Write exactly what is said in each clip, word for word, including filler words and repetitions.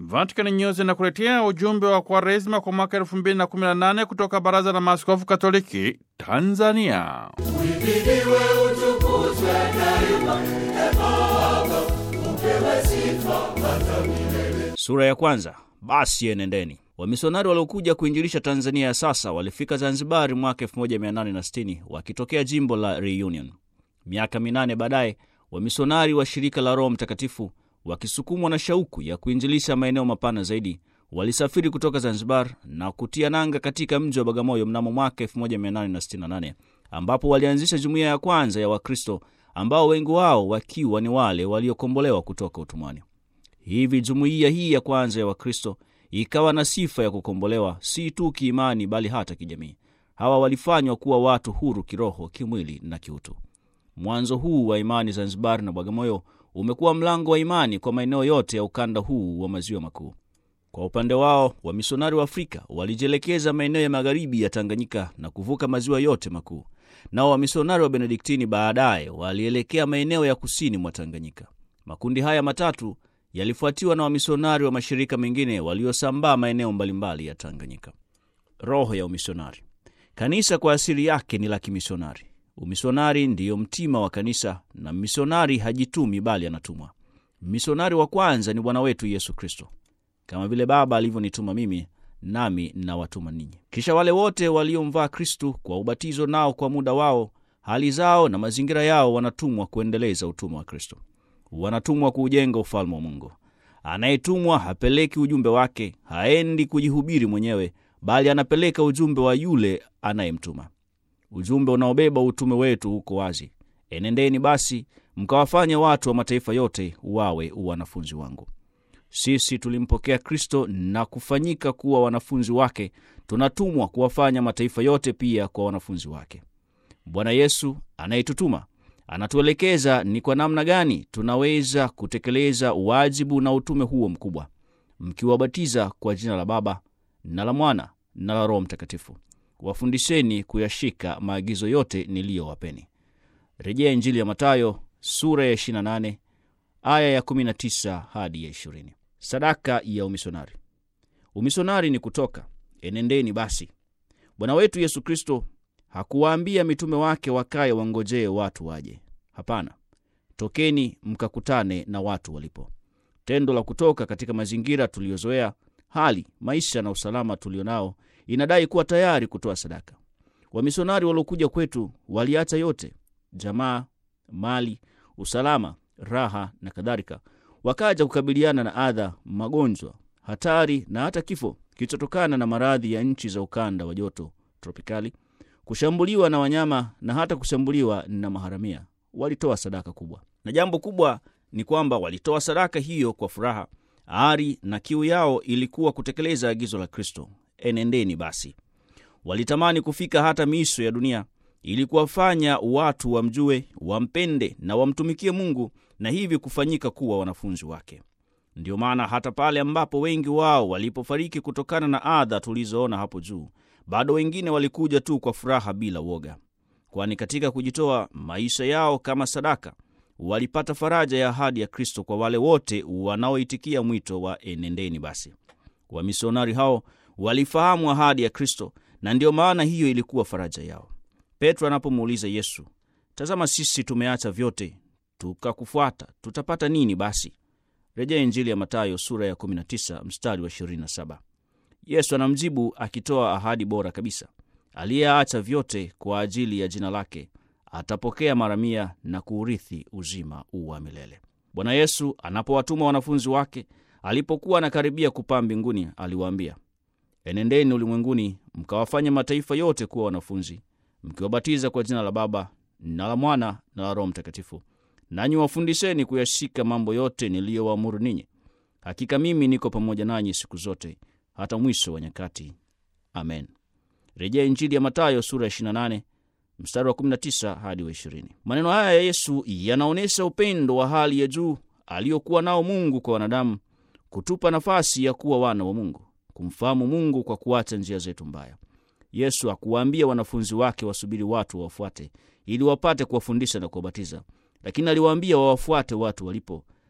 Vatican News inakuletea ujumbe wa Kwaresma kwa mwaka elfu mbili na kumi na nane kutoka Baraza la Maaskofu Katoliki Tanzania. Uhimidiwe, utukuzwe daima, e Baba, upewe sifa hata milele. Sura ya kwanza. Basi enendeni. Wamisionari waliokuja kuinjilisha Tanzania ya sasa walifika Zanzibar mwaka elfu moja mia nane sitini wakitokea jimbo la Reunion. Miaka minane baadaye, wamisionari wa shirika la Roho Mtakatifu wakisukumwa na shauku ya kuinjilisha maeneo mapana zaidi, walisafiri kutoka Zanzibar na kutia nanga katika mji wa Bagamoyo mnamo mwaka elfu moja mia nane sitini na nane, ambapo walianzisha jumuiya ya kwanza ya Wakristo ambao wengi wao wakiwa ni wale waliokombolewa kutoka utumwani. Hivi jumuiya hii ya kwanza ya Wakristo ikawa na sifa ya kukombolewa si tu kiimani bali hata kijamii. Hawa walifanywa kuwa watu huru kiroho, kimwili na kiutu. Mwanzo huu wa imani Zanzibar na Bagamoyo umekuwa mlango wa imani kwa maeneo yote ya ukanda huu wa maziwa makuu. Kwa upande wao, wamisionari wa Afrika walijielekeza maeneo ya magharibi ya Tanganyika na kuvuka maziwa yote makuu. Nao wamisionari wa Benediktini baadaye walielekea maeneo ya kusini mwa Tanganyika. Makundi haya matatu yalifuatiwa na wamisionari wa mashirika mengine waliosambaa maeneo mbalimbali ya Tanganyika. Roho ya umisionari. Kanisa kwa asili yake ni la kimisionari. Umisionari ndiyo mtima wa kanisa, na misionari hajitumi bali anatumwa. Misionari wa kwanza ni Bwana wetu Yesu Kristo. Kama vile Baba alivyonituma mimi, nami nawatuma ninyi. Kisha wale wote waliomvaa Kristo kwa ubatizo, nao kwa muda wao, hali zao na mazingira yao, wanatumwa kuendeleza utumwa wa Kristo. Wanatumwa kuujenga ufalme wa Mungu. Anayetumwa hapeleki ujumbe wake, haendi kujihubiri mwenyewe, bali anapeleka ujumbe wa yule anayemtuma. Ujumbe unaobeba utume wetu uko wazi: enendeni basi mkawafanye watu wa mataifa yote wawe wanafunzi wangu. Sisi tulimpokea Kristo na kufanyika kuwa wanafunzi wake, tunatumwa kuwafanya mataifa yote pia kwa wanafunzi wake. Bwana Yesu anayetutuma anatuelekeza ni kwa namna gani tunaweza kutekeleza wajibu na utume huo mkubwa: mkiwabatiza kwa jina la Baba na la Mwana na la Roho Mtakatifu, wafundisheni kuyashika maagizo yote niliyowapeni. Rejea Injili ya Mathayo sura ya ishirini na nane aya ya kumi na tisa hadi ya ishirini. Sadaka ya umisionari. Umisionari ni kutoka, enendeni basi. Bwana wetu Yesu Kristo hakuwaambia mitume wake wakae wangojee watu waje. Hapana, tokeni mkakutane na watu walipo. Tendo la kutoka katika mazingira tuliyozoea, hali, maisha na usalama tulionao, inadai kuwa tayari kutoa sadaka. Wamisionari waliokuja kwetu waliacha yote: jamaa, mali, usalama, raha na kadhalika, wakaja kukabiliana na adha, magonjwa, hatari na hata kifo kilichotokana na maradhi ya nchi za ukanda wa joto tropikali, kushambuliwa na wanyama na hata kushambuliwa na maharamia. Walitoa sadaka kubwa, na jambo kubwa ni kwamba walitoa sadaka hiyo kwa furaha. Ari na kiu yao ilikuwa kutekeleza agizo la Kristo: enendeni basi. Walitamani kufika hata miisho ya dunia ili kuwafanya watu wamjue, wampende na wamtumikie Mungu, na hivi kufanyika kuwa wanafunzi wake. Ndio maana hata pale ambapo wengi wao walipofariki kutokana na adha tulizoona hapo juu, bado wengine walikuja tu kwa furaha bila woga, kwani katika kujitoa maisha yao kama sadaka walipata faraja ya ahadi ya Kristo kwa wale wote wanaoitikia mwito wa enendeni basi. Wamisionari hao walifahamu ahadi ya Kristo, na ndio maana hiyo ilikuwa faraja yao. Petro anapomuuliza Yesu, tazama sisi tumeacha vyote tukakufuata, tutapata nini basi? Rejea Injili ya Mathayo sura ya kumi na tisa mstari wa ishirini na saba. Yesu anamjibu akitoa ahadi bora kabisa: aliyeacha vyote kwa ajili ya jina lake atapokea mara mia na kuurithi uzima wa milele. Bwana Yesu anapowatuma wanafunzi wake, alipokuwa anakaribia kupaa mbinguni, aliwaambia, enendeni ulimwenguni mkawafanye mataifa yote kuwa wanafunzi, mkiwabatiza kwa jina la Baba na la Mwana na la Roho Mtakatifu, nanyi wafundisheni kuyashika mambo yote niliyowaamuru ninyi. Hakika mimi niko pamoja nanyi siku zote hata mwisho wa nyakati. Amen. Rejea Injili ya Mathayo sura ya ishirini na nane mstari wa kumi na tisa hadi wa ishirini. Maneno haya ya Yesu yanaonesha upendo wa hali ya juu aliokuwa nao Mungu kwa wanadamu, kutupa nafasi ya kuwa wana wa Mungu, kumfahamu Mungu kwa kuacha njia zetu mbaya. Yesu hakuwaambia wanafunzi wake wasubiri watu wafuate ili wapate kuwafundisha na kuwabatiza, lakini aliwaambia wawafuate watu walipo,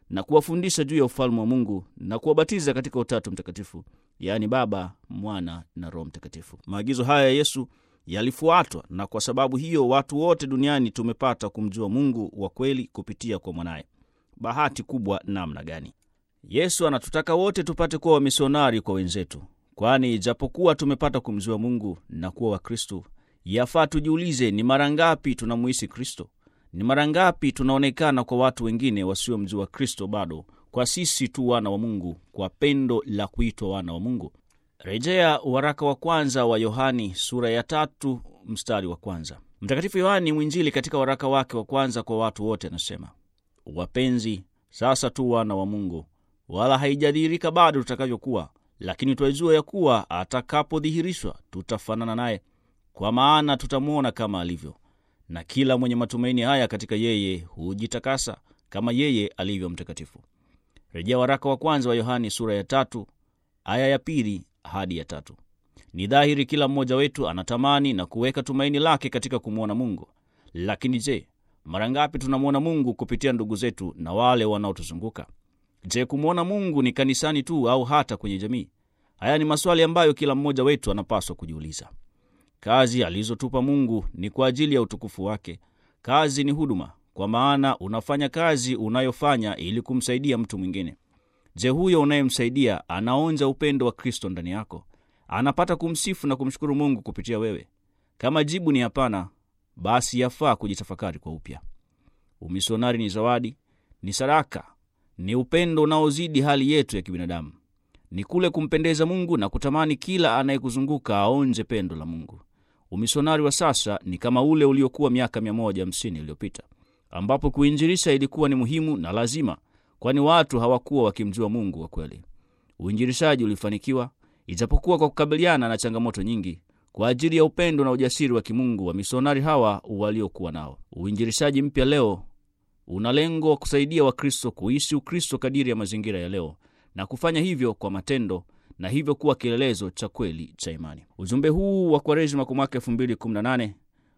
na kuwafundisha juu ya ufalme wa Mungu na kuwabatiza katika Utatu Mtakatifu, yaani Baba, Mwana na Roho Mtakatifu. Maagizo haya ya Yesu yalifuatwa, na kwa sababu hiyo watu wote duniani tumepata kumjua Mungu wa kweli kupitia kwa mwanaye. Bahati kubwa namna gani! Yesu anatutaka wote tupate kuwa wamisionari kwa wenzetu, kwani ijapokuwa tumepata kumjua Mungu na kuwa wa Kristo, yafaa tujiulize ni mara ngapi tunamuhisi Kristo? Ni mara ngapi tunaonekana kwa watu wengine wasiomjua Kristo bado, kwa sisi tu wana wa Mungu, kwa pendo la kuitwa wana wa Mungu? Rejea waraka wa kwanza wa Yohani sura ya tatu mstari wa kwanza. Mtakatifu Yohani mwinjili katika waraka wake wa kwanza kwa watu wote anasema, wapenzi, sasa tu wana wa Mungu, wala haijadhihirika bado tutakavyokuwa, lakini twajua ya kuwa atakapodhihirishwa tutafanana naye, kwa maana tutamuona kama alivyo. Na kila mwenye matumaini haya katika yeye hujitakasa kama yeye alivyo mtakatifu. Rejea waraka wa kwanza wa Yohani sura ya tatu aya ya pili hadi ya tatu. Ni dhahiri kila mmoja wetu anatamani na kuweka tumaini lake katika kumuona Mungu. Lakini je, mara ngapi tunamuona Mungu kupitia ndugu zetu na wale wanaotuzunguka? Je, kumuona Mungu ni kanisani tu au hata kwenye jamii? Haya ni maswali ambayo kila mmoja wetu anapaswa kujiuliza. Kazi alizotupa Mungu ni kwa ajili ya utukufu wake. Kazi ni huduma, kwa maana unafanya kazi unayofanya ili kumsaidia mtu mwingine. Je, huyo unayemsaidia anaonja upendo wa Kristo ndani yako? Anapata kumsifu na kumshukuru Mungu kupitia wewe? Kama jibu ni hapana, basi yafaa kujitafakari kwa upya. Umisionari ni zawadi, ni sadaka, ni upendo unaozidi hali yetu ya kibinadamu. Ni kule kumpendeza Mungu na kutamani kila anayekuzunguka aonje pendo la Mungu. Umisionari wa sasa ni kama ule uliokuwa miaka mia moja hamsini iliyopita, ambapo kuinjilisha ilikuwa ni muhimu na lazima, kwani watu hawakuwa wakimjua Mungu wa kweli. Uinjilishaji ulifanikiwa, ijapokuwa kwa kukabiliana na changamoto nyingi, kwa ajili ya upendo na ujasiri wa kimungu wa misionari hawa waliokuwa nao. Uinjilishaji mpya leo una lengo kusaidia Wakristo kuishi Ukristo kadiri ya mazingira ya leo, na kufanya hivyo kwa matendo, na hivyo kuwa kielelezo cha kweli cha imani. Ujumbe huu wa Kwaresima kwa mwaka elfu mbili kumi na nane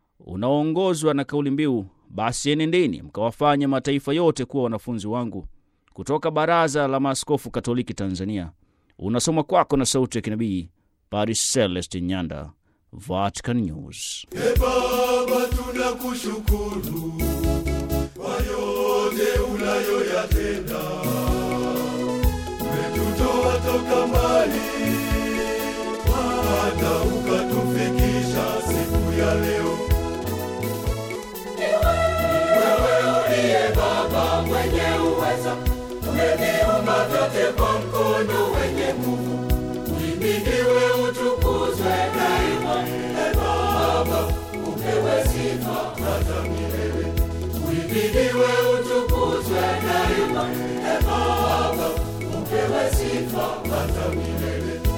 unaongozwa na kauli mbiu, basi enendeni mkawafanye mataifa yote kuwa wanafunzi wangu, kutoka Baraza la Maaskofu Katoliki Tanzania. Unasoma kwako na sauti ya kinabii Padre Celestin Nyanda, Vatican News. E Baba, tunakushukuru kwa yote unayoyatenda. Umetutoa toka mbali hata ukatufikisha siku ya leo. Wewe uliye Baba mwenye uweza, umeviumba vyote kwa mkono wenye nguvu. Uhimidiwe, utukuzwe daima. E Baba, upewe sifa hata milele. Uhimidiwe, utukuzwe daima. E Baba, upewe sifa hata milele.